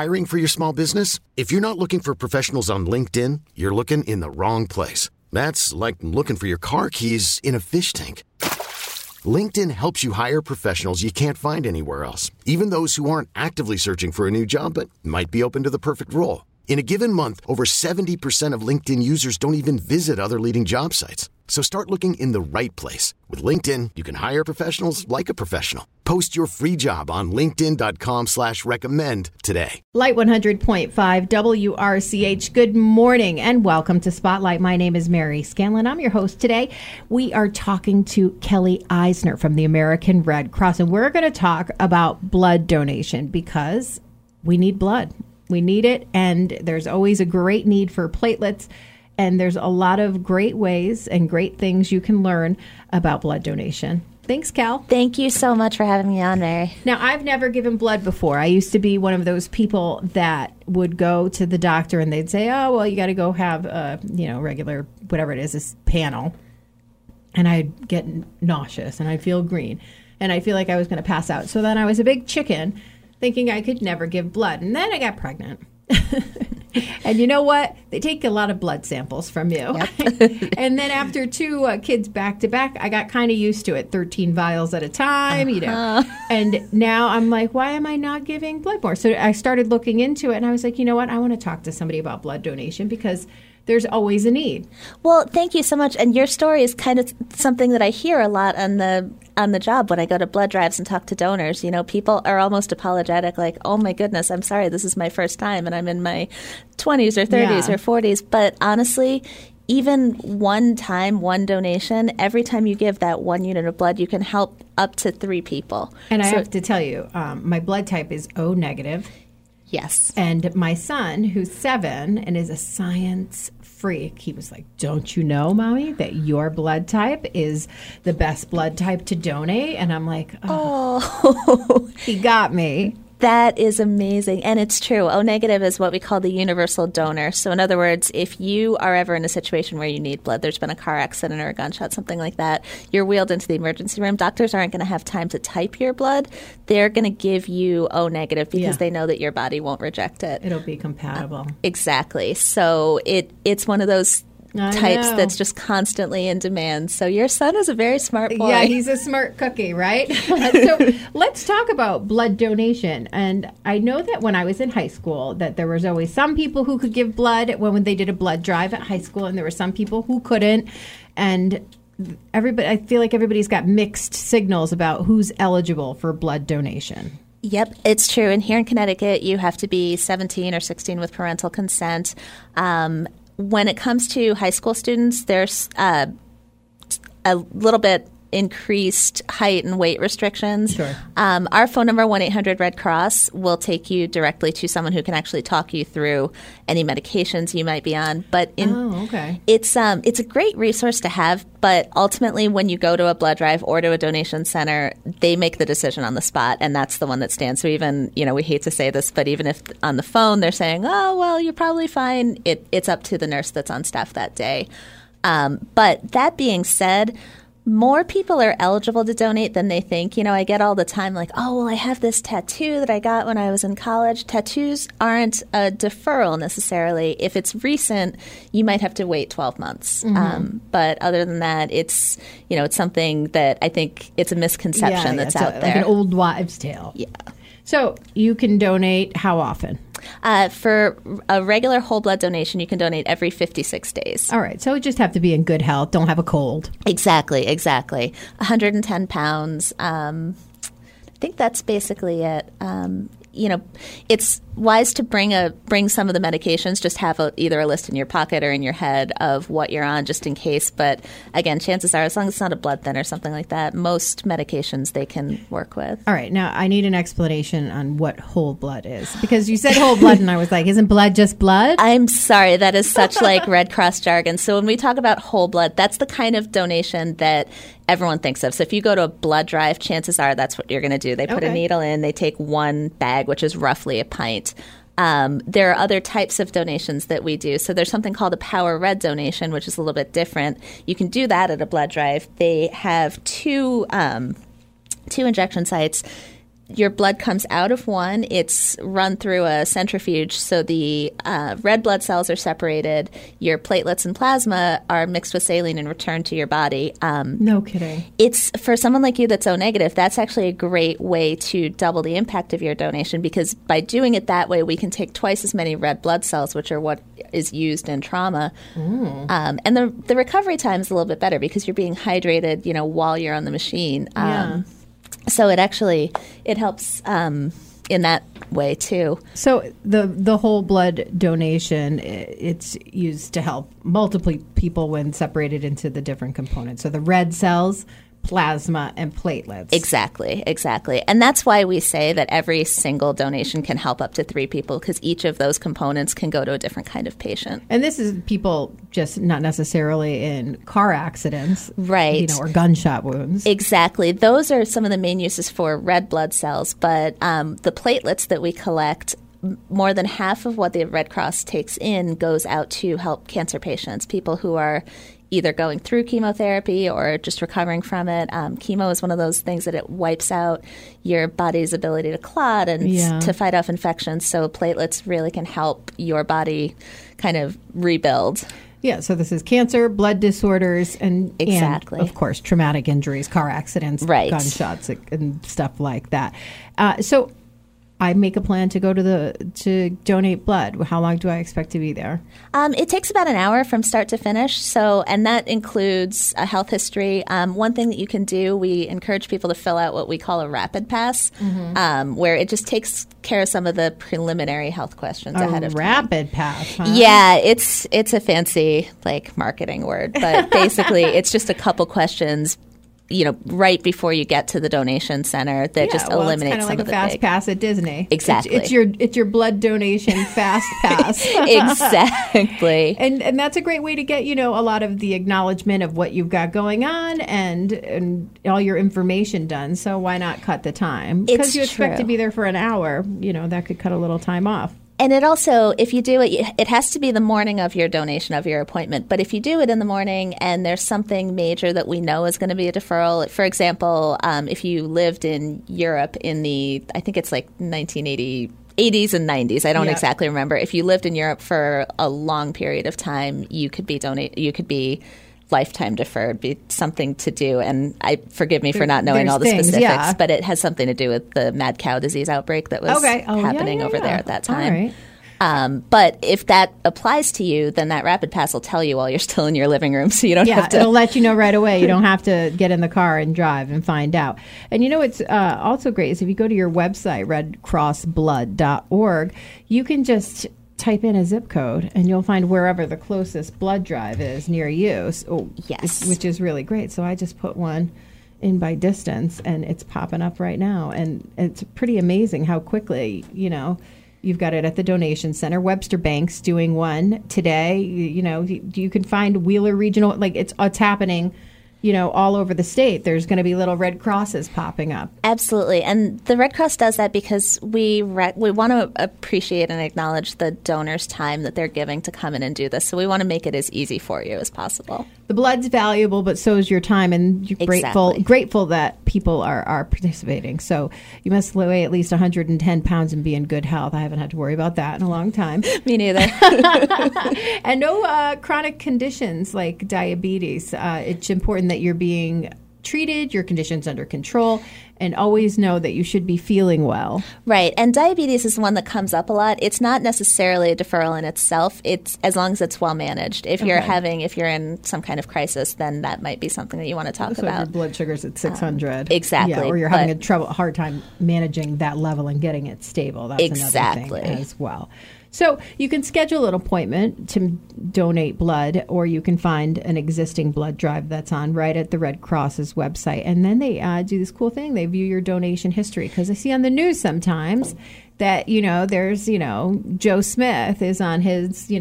Hiring for your small business? If you're not looking for professionals on LinkedIn, you're looking in the wrong place. That's like looking for your car keys in a fish tank. LinkedIn helps you hire professionals you can't find anywhere else, even those who aren't actively searching for a new job but might be open to the perfect role. In a given month, over 70% of LinkedIn users don't even visit other leading job sites. So start looking in the right place. With LinkedIn, you can hire professionals like a professional. Post your free job on linkedin.com/recommend today. Light 100.5 WRCH. Good morning and welcome to Spotlight. My name is Mary Scanlon. I'm your host today. We are talking to Kelly Eisner from the American Red Cross, and we're going to talk about blood donation because we need blood. We need it, and there's always a great need for platelets. And there's a lot of great ways and great things you can learn about blood donation. Thanks, Cal. Thank you so much for having me on, Mary. Now, I've never given blood before. I used to be one of those people that would go to the doctor and they'd say, oh, well, you got to go have a, regular, whatever it is, this panel. And I'd get nauseous and I'd feel green. And I'd feel like I was going to pass out. So then I was a big chicken thinking I could never give blood. And then I got pregnant. And you know what? They take a lot of blood samples from you. Yep. And then after two kids back to back, I got kind of used to it. 13 vials at a time, And now I'm like, why am I not giving blood more? So I started looking into it, and I was like, you know what? I want to talk to somebody about blood donation because there's always a need. Well, thank you so much. And your story is kind of something that I hear a lot on the job when I go to blood drives and talk to donors. People are almost apologetic, like, oh my goodness, I'm sorry, this is my first time and I'm in my 20s or 30s or 40s. But honestly, even one time, one donation, every time you give that 1 unit of blood, you can help up to 3 people. And I have to tell you, my blood type is O negative. Yes. And my son, who's 7 and is a science freak, he was like, don't you know, Mommy, that your blood type is the best blood type to donate? And I'm like, oh. He got me. That is amazing. And it's true. O negative is what we call the universal donor. So in other words, if you are ever in a situation where you need blood, there's been a car accident or a gunshot, something like that, you're wheeled into the emergency room, doctors aren't going to have time to type your blood. They're going to give you O negative because they know that your body won't reject it. It'll be compatible. Exactly. So it's one of those types that's just constantly in demand. So your son is a very smart boy. Yeah, he's a smart cookie, right? So let's talk about blood donation. And I know that when I was in high school that there was always some people who could give blood when they did a blood drive at high school, and there were some people who couldn't. And I feel like everybody's got mixed signals about who's eligible for blood donation. Yep, it's true. And here in Connecticut, you have to be 17 or 16 with parental consent. When it comes to high school students, there's a little bit increased height and weight restrictions. Sure. Our phone number, 1-800-RED-CROSS, will take you directly to someone who can actually talk you through any medications you might be on. But it's a great resource to have. But ultimately, when you go to a blood drive or to a donation center, they make the decision on the spot, and that's the one that stands. So even, we hate to say this, but even if on the phone they're saying, oh, well, you're probably fine, it's up to the nurse that's on staff that day. But that being said, more people are eligible to donate than they think. I get all the time like, oh, well, I have this tattoo that I got when I was in college. Tattoos aren't a deferral necessarily. If it's recent, you might have to wait 12 months. Mm-hmm. But other than that, it's something that I think it's a misconception that's out there. Like an old wives' tale. Yeah. So you can donate how often? For a regular whole blood donation, you can donate every 56 days. All right. So you just have to be in good health. Don't have a cold. Exactly. 110 pounds. I think that's basically it. It's wise to bring some of the medications. Just have either a list in your pocket or in your head of what you're on, just in case. But again, chances are, as long as it's not a blood thinner or something like that, most medications they can work with. All right. Now, I need an explanation on what whole blood is, because you said whole blood, and I was like, isn't blood just blood? I'm sorry. That is such like Red Cross jargon. So when we talk about whole blood, that's the kind of donation that everyone thinks of. So if you go to a blood drive, chances are that's what you're going to do. They put a needle in, they take one bag, which is roughly a pint. There are other types of donations that we do. So there's something called a Power Red donation, which is a little bit different. You can do that at a blood drive. They have two injection sites. your blood comes out of one. It's run through a centrifuge, so the red blood cells are separated. Your platelets and plasma are mixed with saline and returned to your body. No kidding. It's for someone like you that's O negative, that's actually a great way to double the impact of your donation, because by doing it that way, we can take twice as many red blood cells, which are what is used in trauma. And the recovery time is a little bit better because you're being hydrated, while you're on the machine. So it helps in that way too. So the whole blood donation, it's used to help multiple people when separated into the different components. So the red cells, plasma, and platelets. Exactly. And that's why we say that every single donation can help up to 3 people, because each of those components can go to a different kind of patient. And this is people just not necessarily in car accidents. Right. Or gunshot wounds. Exactly. Those are some of the main uses for red blood cells. But the platelets that we collect, more than half of what the Red Cross takes in goes out to help cancer patients, people who are either going through chemotherapy or just recovering from it. Chemo is one of those things that it wipes out your body's ability to clot and to fight off infections. So platelets really can help your body kind of rebuild. Yeah, so this is cancer, blood disorders, and of course, traumatic injuries, car accidents, gunshots, and stuff like that. So I make a plan to go to donate blood. How long do I expect to be there? It takes about an hour from start to finish. And that includes a health history. One thing that you can do, we encourage people to fill out what we call a rapid pass, where it just takes care of some of the preliminary health questions ahead of time. Rapid pass, huh? Yeah, it's a fancy marketing word, but basically it's just a couple questions right before you get to the donation center that just eliminates some of the it's kind of like a fast pass at Disney. Exactly. It's your blood donation fast pass. Exactly. And that's a great way to get, a lot of the acknowledgement of what you've got going on and all your information done. So why not cut the time? Because you expect to be there for an hour, that could cut a little time off. And it also, if you do it, it has to be the morning of your donation, of your appointment. But if you do it in the morning and there's something major that we know is going to be a deferral, for example, if you lived in Europe in I think it's like 1980s and 90s. I don't exactly remember. If you lived in Europe for a long period of time, you could be lifetime deferred, be something to do. And forgive me for not knowing all the specifics, but it has something to do with the mad cow disease outbreak that was happening over there at that time. But if that applies to you, then that rapid pass will tell you while you're still in your living room, so you don't have to. It'll let you know right away. You don't have to get in the car and drive and find out. And it's also great is if you go to your website, redcrossblood.org, you can just type in a zip code and you'll find wherever the closest blood drive is near you. Which is really great. So I just put one in by distance and it's popping up right now. And it's pretty amazing how quickly, you've got it at the donation center. Webster Bank's doing one today. You can find Wheeler Regional, it's happening all over the state. There's going to be little Red Crosses popping up. Absolutely. And the Red Cross does that because we want to appreciate and acknowledge the donors' time that they're giving to come in and do this. So we want to make it as easy for you as possible. The blood's valuable, but so is your time, and you're grateful that people are participating. So you must weigh at least 110 pounds and be in good health. I haven't had to worry about that in a long time. Me neither. And no chronic conditions like diabetes. It's important that you're being treated, your condition's under control, and always know that you should be feeling well. Right. And diabetes is one that comes up a lot. It's not necessarily a deferral in itself. It's as long as it's well managed. If you're in some kind of crisis, then that might be something that you want to talk about. If your blood sugar's at 600. Exactly. Yeah, or you're having a hard time managing that level and getting it stable. That's another thing as well. So you can schedule an appointment to donate blood, or you can find an existing blood drive that's on right at the Red Cross's website. And then they do this cool thing. They view your donation history, because I see on the news sometimes that, there's, Joe Smith is on his,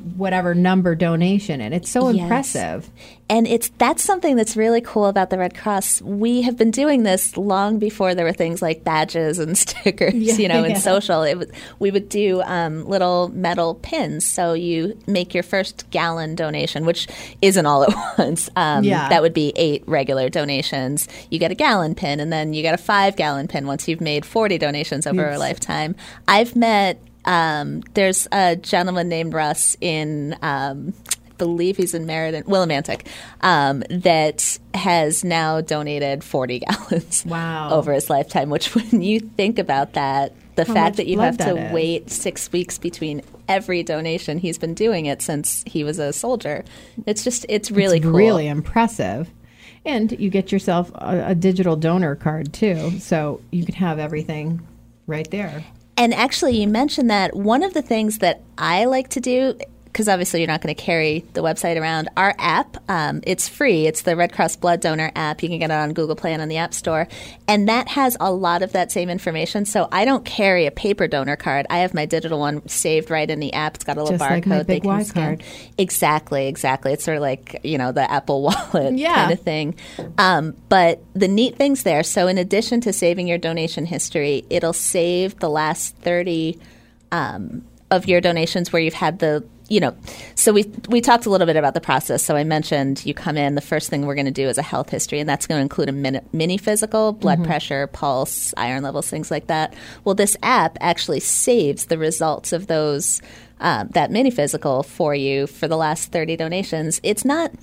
whatever number donation, and it's so impressive. And that's something that's really cool about the Red Cross. We have been doing this long before there were things like badges and stickers, and social. We would do little metal pins. So you make your first gallon donation, which isn't all at once. That would be 8 regular donations. You get a gallon pin, and then you get a 5-gallon pin once you've made 40 donations over a lifetime. I've met there's a gentleman named Russ in I believe he's in Meriden, Willimantic, that has now donated 40 gallons over his lifetime, which when you think about that, the fact that you have to wait 6 weeks between every donation, he's been doing it since he was a soldier. It's really cool. Really impressive. And you get yourself a digital donor card too, so you can have everything right there. And actually, you mentioned that one of the things that I like to do, because obviously you're not going to carry the website around, our app, it's free. It's the Red Cross Blood Donor app. You can get it on Google Play and on the App Store. And that has a lot of that same information. So I don't carry a paper donor card. I have my digital one saved right in the app. It's got a little just barcode like my they Big can Y scan. card. Exactly. It's sort of like, the Apple Wallet kind of thing. But the neat thing's there. So in addition to saving your donation history, it'll save the last 30 of your donations where you've had the so we talked a little bit about the process. So I mentioned you come in, the first thing we're going to do is a health history, and that's going to include a mini physical, blood pressure, pulse, iron levels, things like that. Well, this app actually saves the results of those, that mini physical for you for the last 30 donations. It's not,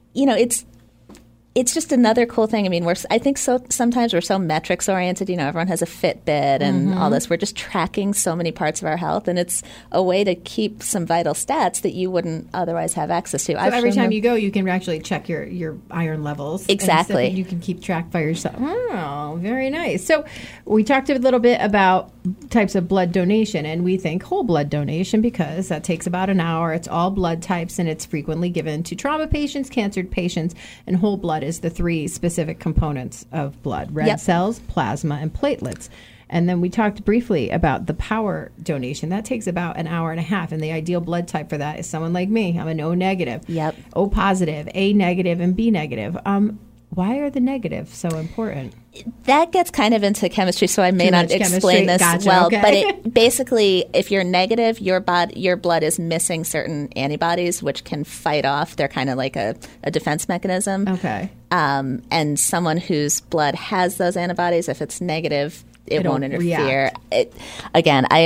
it's just another cool thing. I mean, I think sometimes we're so metrics oriented. Everyone has a Fitbit and all this. We're just tracking so many parts of our health, and it's a way to keep some vital stats that you wouldn't otherwise have access to. So every time you go, you can actually check your iron levels. Exactly. And you can keep track by yourself. Oh, very nice. So we talked a little bit about types of blood donation, and we think whole blood donation because that takes about an hour. It's all blood types, and it's frequently given to trauma patients, cancer patients, and whole blood is the 3 specific components of blood: red cells, plasma, and platelets. And then we talked briefly about the power donation. That takes about an hour and a half, and the ideal blood type for that is someone like me. I'm an O negative, O positive, A negative, and B negative. Why are the negatives so important? That gets kind of into chemistry, so I may not explain this well. Okay. But basically, if you're negative, your blood is missing certain antibodies, which can fight off. They're kind of like a defense mechanism. Okay. And someone whose blood has those antibodies, if it's negative, it won't interfere. Again, I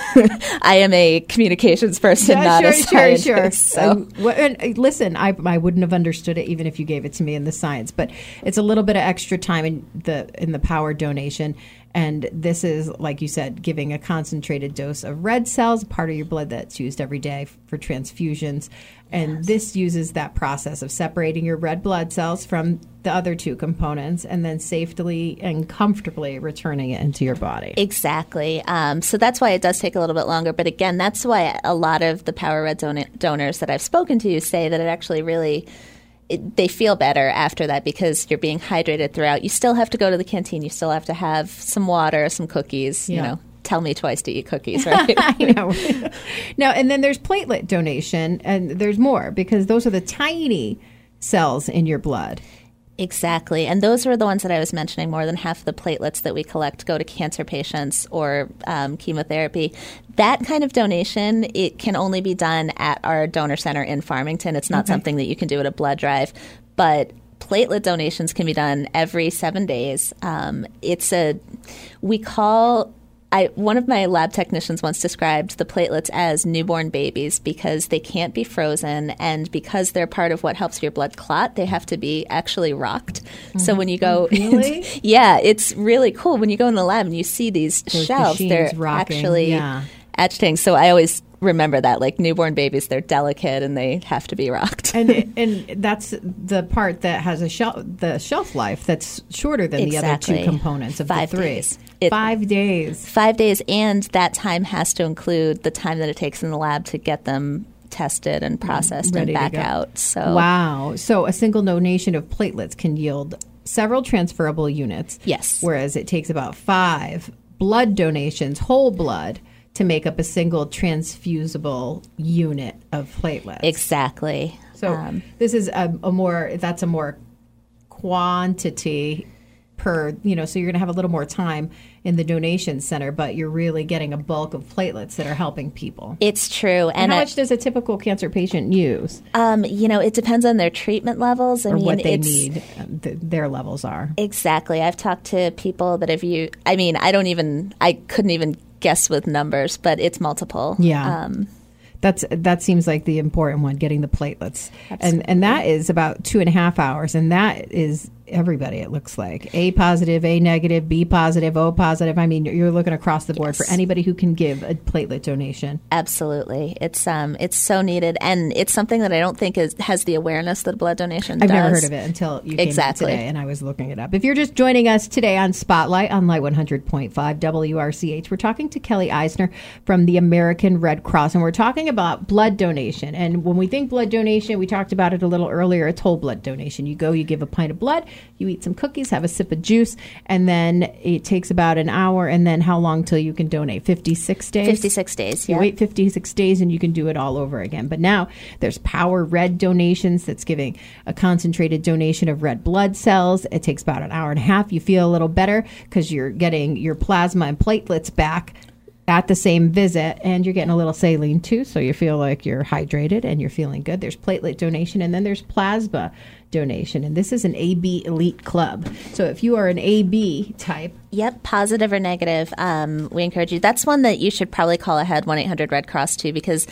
am a communications person, not a scientist. Sure. So. Listen, I wouldn't have understood it even if you gave it to me in the science, but it's a little bit of extra time in the power donation. And this is, like you said, giving a concentrated dose of red cells, part of your blood that's used every day for transfusions. And this uses that process of separating your red blood cells from the other 2 components and then safely and comfortably returning it into your body. Exactly. So that's why it does take a little bit longer. But again, that's why a lot of the Power Red donors that I've spoken to say that it actually really... they feel better after that because you're being hydrated throughout. You still have to go to the canteen. You still have to have some water, some cookies, Tell me twice to eat cookies, right? I know. Now, and then there's platelet donation, and there's more because those are the tiny cells in your blood. Exactly. And those were the ones that I was mentioning. More than half of the platelets that we collect go to cancer patients or chemotherapy. That kind of donation, it can only be done at our donor center in Farmington. It's not something that you can do at a blood drive. But platelet donations can be done every 7 days. One of my lab technicians once described the platelets as newborn babies because they can't be frozen, and because they're part of what helps your blood clot, they have to be actually rocked. So when you go, really? It's really cool. When you go in the lab and you see those shelves, they're rocking. Actually agitating. So I always remember that, like newborn babies, they're delicate and they have to be rocked. and that's the part that has the shelf life that's shorter than the other 2 components of 5 the 3. days. 5 days. 5 days, and that time has to include the time that it takes in the lab to get them tested and processed and back out. So wow. So a single donation of platelets can yield several transferable units. Yes. Whereas it takes about 5 blood donations, whole blood, to make up a single transfusible unit of platelets. Exactly. So this is a more quantity per, so you're going to have a little more time in the donation center, but you're really getting a bulk of platelets that are helping people. It's true. And how much does a typical cancer patient use? It depends on their treatment levels. What they need, their levels are. Exactly. I've talked to people that have used, I couldn't even guess with numbers, but it's multiple. Yeah. That seems like the important one, getting the platelets. And that is about 2.5 hours. And that is everybody, it looks like. A positive, A negative, B positive, O positive. I mean, you're looking across the board for anybody who can give a platelet donation. Absolutely. It's so needed. And it's something that I don't think has the awareness that blood donation I've does. never heard of it until you came in today, and I was looking it up. If you're just joining us today on Spotlight on Light 100.5 WRCH, we're talking to Kelly Eisner from the American Red Cross, and we're talking about blood donation. And when we think blood donation, we talked about it a little earlier, it's whole blood donation. You go, you give a pint of blood, you eat some cookies, have a sip of juice, and then it takes about an hour. And then how long till you can donate? 56 days? 56 days, yeah. You wait 56 days and you can do it all over again. But now there's Power Red Donations that's giving a concentrated donation of red blood cells. It takes about an hour and a half. You feel a little better because you're getting your plasma and platelets back at the same visit, and you're getting a little saline too, so you feel like you're hydrated and you're feeling good. There's platelet donation, and then there's plasma donation, and this is an AB Elite Club. So if you are an AB type, yep, positive or negative, we encourage you. That's one that you should probably call ahead 1-800 Red Cross too, because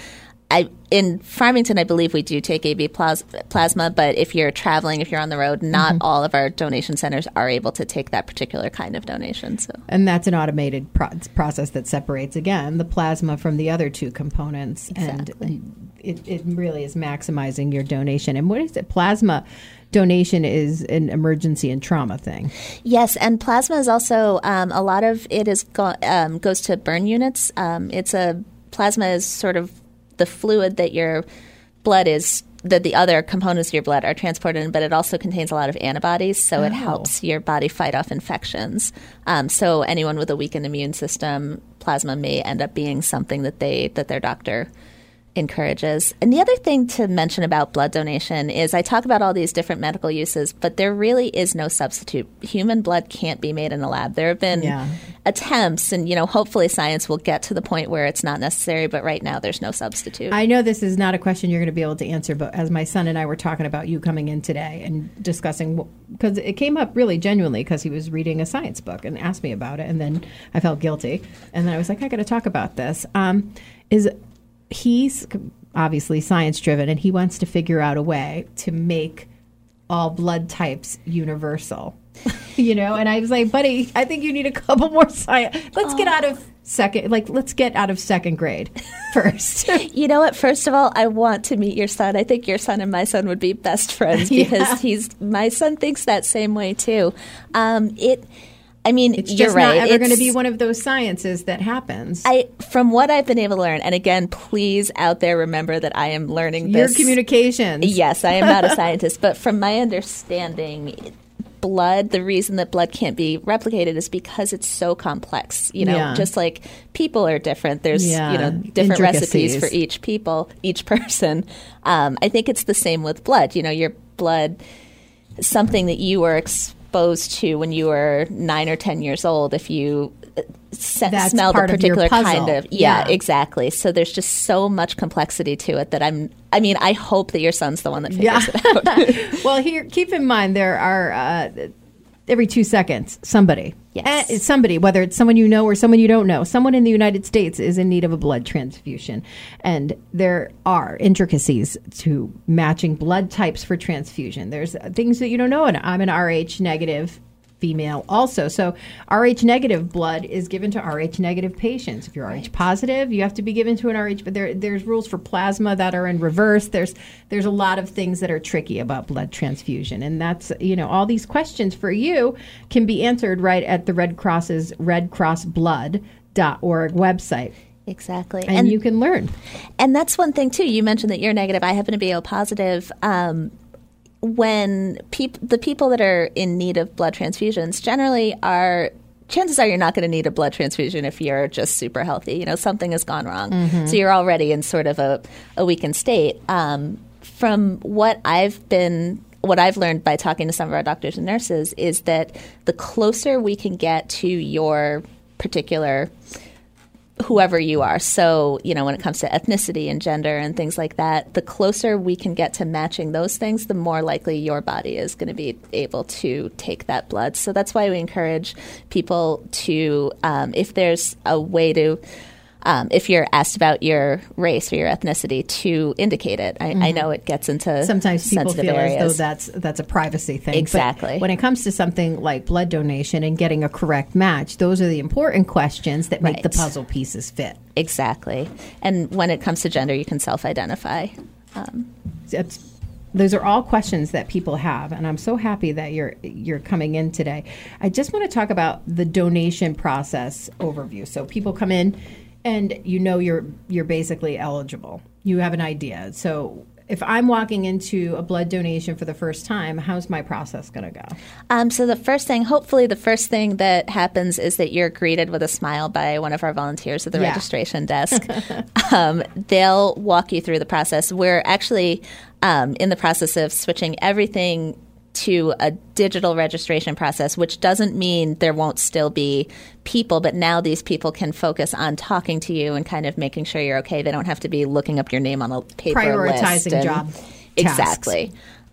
in Farmington, I believe we do take AB plasma, but if you're traveling, if you're on the road, not all of our donation centers are able to take that particular kind of donation. So, and that's an automated process that separates, again, the plasma from the other two components. Exactly. And it really is maximizing your donation. And what is it? Plasma donation is an emergency and trauma thing. Yes, and plasma is also, a lot of it goes to burn units. Plasma is sort of the fluid that your blood is, that the other components of your blood are transported in, but it also contains a lot of antibodies, so it helps your body fight off infections. So anyone with a weakened immune system, plasma may end up being something that their doctor encourages. And the other thing to mention about blood donation is I talk about all these different medical uses, but there really is no substitute. Human blood can't be made in a lab. There have been attempts, and hopefully science will get to the point where it's not necessary, but right now there's no substitute. I know this is not a question you're going to be able to answer, but as my son and I were talking about you coming in today and discussing, because it came up really genuinely because he was reading a science book and asked me about it, and then I felt guilty, and then I was like, I got to talk about this. He's obviously science-driven, and he wants to figure out a way to make all blood types universal. And I was like, buddy, I think you need a couple more science. Let's get out of second grade first. You know what? First of all, I want to meet your son. I think your son and my son would be best friends because my son thinks that same way too. It's just not ever going to be one of those sciences that happens. From what I've been able to learn, and again, please out there remember that I am learning this. Your communications. Yes, I am not a scientist, but from my understanding, the reason that blood can't be replicated is because it's so complex. Just like people are different. There's different recipes for each person. I think it's the same with blood. Your blood, something that you were exposed to when you were 9 or 10 years old, if you smelled a particular kind of exactly. So there's just so much complexity to it that I hope that your son's the one that figures it out. Well, here, keep in mind there are every 2 seconds somebody, whether it's someone you know or someone you don't know, someone in the United States is in need of a blood transfusion, and there are intricacies to matching blood types for transfusion. There's things that you don't know, and I'm an Rh negative female also. So Rh negative blood is given to Rh negative patients. If you're Rh positive, you have to be given to an Rh, but there's rules for plasma that are in reverse. There's a lot of things that are tricky about blood transfusion. And that's, all these questions for you can be answered right at the Red Cross's redcrossblood.org website. Exactly. And you can learn. And that's one thing too. You mentioned that you're negative. I happen to be O positive. When the people that are in need of blood transfusions generally are chances are you're not going to need a blood transfusion if you're just super healthy. You know, something has gone wrong. So you're already in sort of a weakened state. From what I've learned by talking to some of our doctors and nurses is that the closer we can get to your particular whoever you are. So, you know, when it comes to ethnicity and gender and things like that, the closer we can get to matching those things, the more likely your body is going to be able to take that blood. So that's why we encourage people to, if there's a way to, if you're asked about your race or your ethnicity, to indicate it. I know it gets into sometimes people sensitive feel areas. as though that's a privacy thing. Exactly. But when it comes to something like blood donation and getting a correct match, those are the important questions that make the puzzle pieces fit. Exactly. And when it comes to gender, you can self-identify. Those are all questions that people have, and I'm so happy that you're coming in today. I just want to talk about the donation process overview. So people come in, and you know you're basically eligible. You have an idea. So if I'm walking into a blood donation for the first time, how's my process going to go? So hopefully the first thing that happens is that you're greeted with a smile by one of our volunteers at the registration desk. They'll walk you through the process. We're actually in the process of switching everything to a digital registration process, which doesn't mean there won't still be people, but now these people can focus on talking to you and kind of making sure you're okay. They don't have to be looking up your name on a paper list. Prioritizing job tasks. Exactly.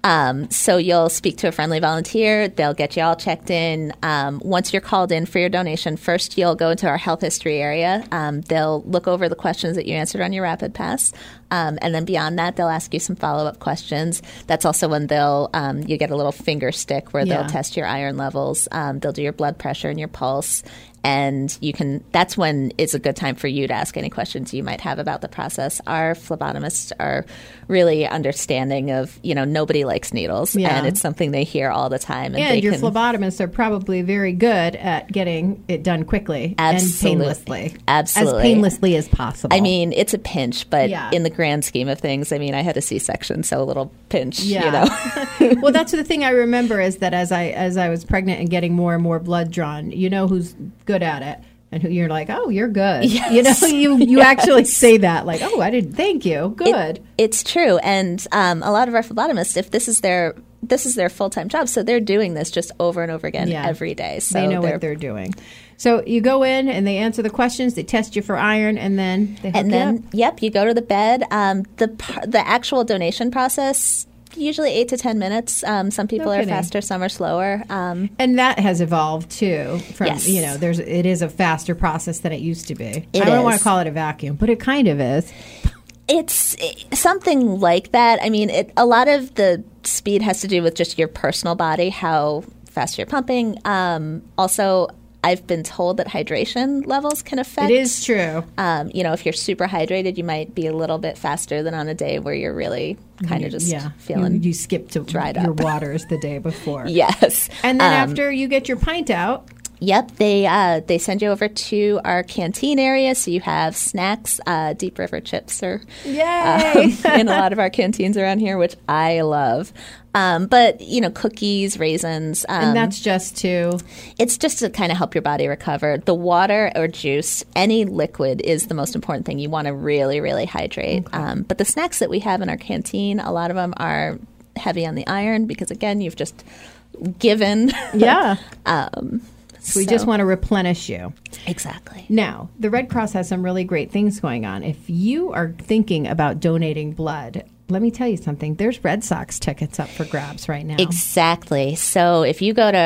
So you'll speak to a friendly volunteer. They'll get you all checked in. Once you're called in for your donation, first you'll go into our health history area. They'll look over the questions that you answered on your Rapid Pass. And then beyond that, they'll ask you some follow-up questions. That's also when you get a little finger stick where they'll test your iron levels. They'll do your blood pressure and your pulse. And that's when it's a good time for you to ask any questions you might have about the process. Our phlebotomists are really understanding of, nobody likes needles, and it's something they hear all the time. And your phlebotomists are probably very good at getting it done quickly and painlessly. Absolutely. As painlessly as possible. I mean, it's a pinch, but in the grand scheme of things, I mean, I had a C-section, so a little pinch, Well, that's the thing I remember is that as I was pregnant and getting more and more blood drawn, who's good at it and who you're like, oh, you're good. Yes. You actually say that like, oh, I didn't. Thank you. Good. It's true. And a lot of our phlebotomists, if this is their full-time job, so they're doing this just over and over again every day. So they know what they're doing. So you go in and they answer the questions, they test you for iron, and then they hook you up. You go to the bed. The actual donation process, usually 8 to 10 minutes. Some people are faster, some are slower. And that has evolved too. It is a faster process than it used to be. I don't want to call it a vacuum, but it kind of is. It's something like that. I mean, a lot of the speed has to do with just your personal body, how fast you're pumping. Also, I've been told that hydration levels can affect. It is true. If you're super hydrated, you might be a little bit faster than on a day where you're really kind of just feeling you skipped to dried your up. waters the day before. Yes. And then after you get your pint out. Yep, they send you over to our canteen area, so you have snacks. Deep River chips are in a lot of our canteens around here, which I love. But cookies, raisins, and that's just to. It's just to kind of help your body recover. The water or juice, any liquid, is the most important thing. You want to really, really hydrate. Okay. But the snacks that we have in our canteen, a lot of them are heavy on the iron because again, you've just given. Yeah. So we just want to replenish you. Exactly. Now, the Red Cross has some really great things going on. If you are thinking about donating blood, let me tell you something. There's Red Sox tickets up for grabs right now. Exactly. So if you go to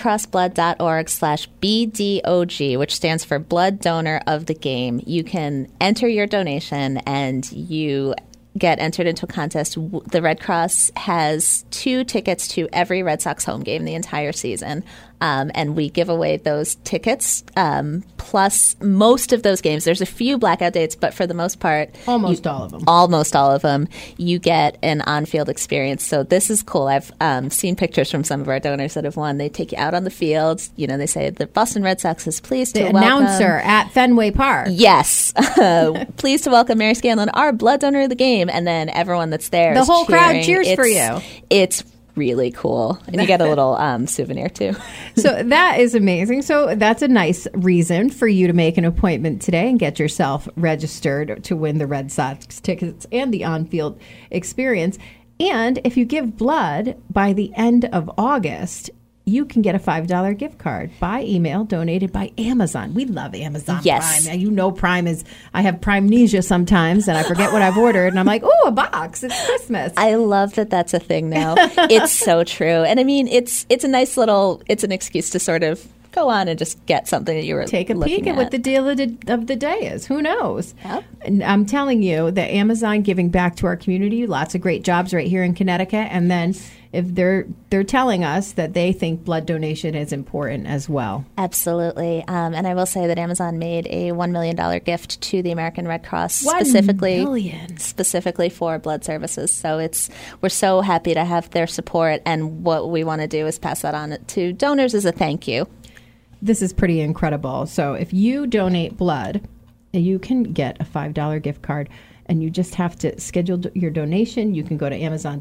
redcrossblood.org/BDOG, which stands for Blood Donor of the Game, you can enter your donation and you get entered into a contest. The Red Cross has 2 tickets to every Red Sox home game the entire season. And we give away those tickets, plus most of those games. There's a few blackout dates, but for the most part... Almost all of them. You get an on-field experience. So this is cool. I've seen pictures from some of our donors that have won. They take you out on the field. They say the Boston Red Sox is pleased to welcome... The announcer at Fenway Park. Yes. Pleased to welcome Mary Scanlon, our blood donor of the game. And then everyone that's there the is whole cheering. Crowd cheers for you. It's really cool. And you get a little souvenir too. So that is amazing. So that's a nice reason for you to make an appointment today and get yourself registered to win the Red Sox tickets and the on-field experience. And if you give blood by the end of August, you can get a $5 gift card by email donated by Amazon. We love Amazon Yes. Prime. You know Prime is, I have Prime-nesia sometimes and I forget what I've ordered and I'm like, oh, a box. It's Christmas. I love that that's a thing now. It's so true. And I mean, it's a nice little, it's an excuse to sort of go on and just get something that you were Take a peek at what the deal of the day is. Who knows? Yep. And I'm telling you that Amazon giving back to our community, lots of great jobs right here in Connecticut. And then if they're telling us that they think blood donation is important as well. Absolutely. And I will say that Amazon made a $1 million gift to the American Red Cross $1 million. specifically for blood services. So we're so happy to have their support. And what we want to do is pass that on to donors as a thank you. This is pretty incredible. So if you donate blood, you can get a $5 gift card. And you just have to schedule your donation. You can go to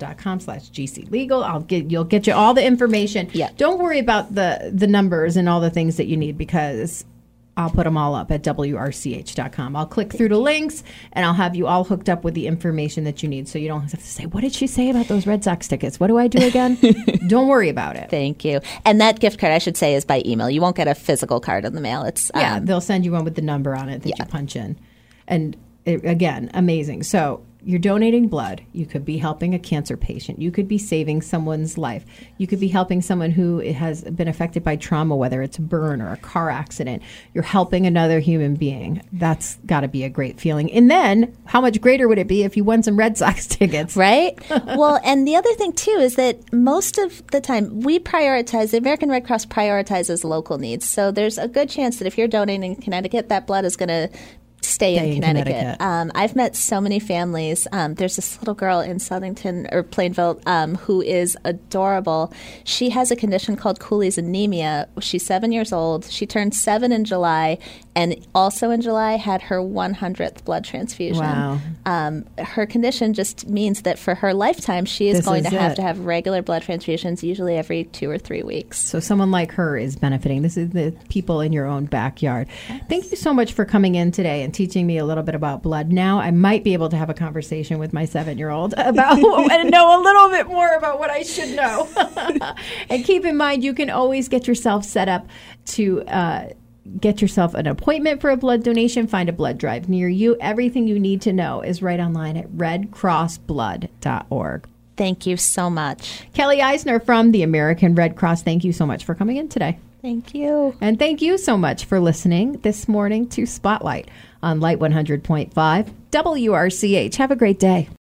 Amazon.com/GCLegal. You'll get you all the information. Yeah. Don't worry about the numbers and all the things that you need because I'll put them all up at WRCH.com. I'll click through the links and I'll have you all hooked up with the information that you need so you don't have to say, what did she say about those Red Sox tickets? What do I do again? Don't worry about it. Thank you. And that gift card, I should say, is by email. You won't get a physical card in the mail. It's they'll send you one with the number on it that you punch in. And again, amazing. So you're donating blood. You could be helping a cancer patient. You could be saving someone's life. You could be helping someone who has been affected by trauma, whether it's a burn or a car accident. You're helping another human being. That's got to be a great feeling. And then how much greater would it be if you won some Red Sox tickets? Right? Well, and the other thing, too, is that most of the time the American Red Cross prioritizes local needs. So there's a good chance that if you're donating in Connecticut, that blood is going to stay in Connecticut. I've met so many families. There's this little girl in Southington or Plainville who is adorable. She has a condition called Cooley's anemia. She's 7 years old. She turned 7 in July, and also in July had her 100th blood transfusion. Wow. Her condition just means that for her lifetime, she is going to have regular blood transfusions, usually every 2 or 3 weeks. So someone like her is benefiting. This is the people in your own backyard. Thank you so much for coming in today and teaching me a little bit about blood. Now I might be able to have a conversation with my 7-year-old about and know a little bit more about what I should know. And keep in mind, you can always get yourself set up to get yourself an appointment for a blood donation. Find a blood drive near you. Everything you need to know is right online at redcrossblood.org. Thank you so much. Kelly Eisner from the American Red Cross, thank you so much for coming in today. Thank you. And thank you so much for listening this morning to Spotlight on Light 100.5 WRCH. Have a great day.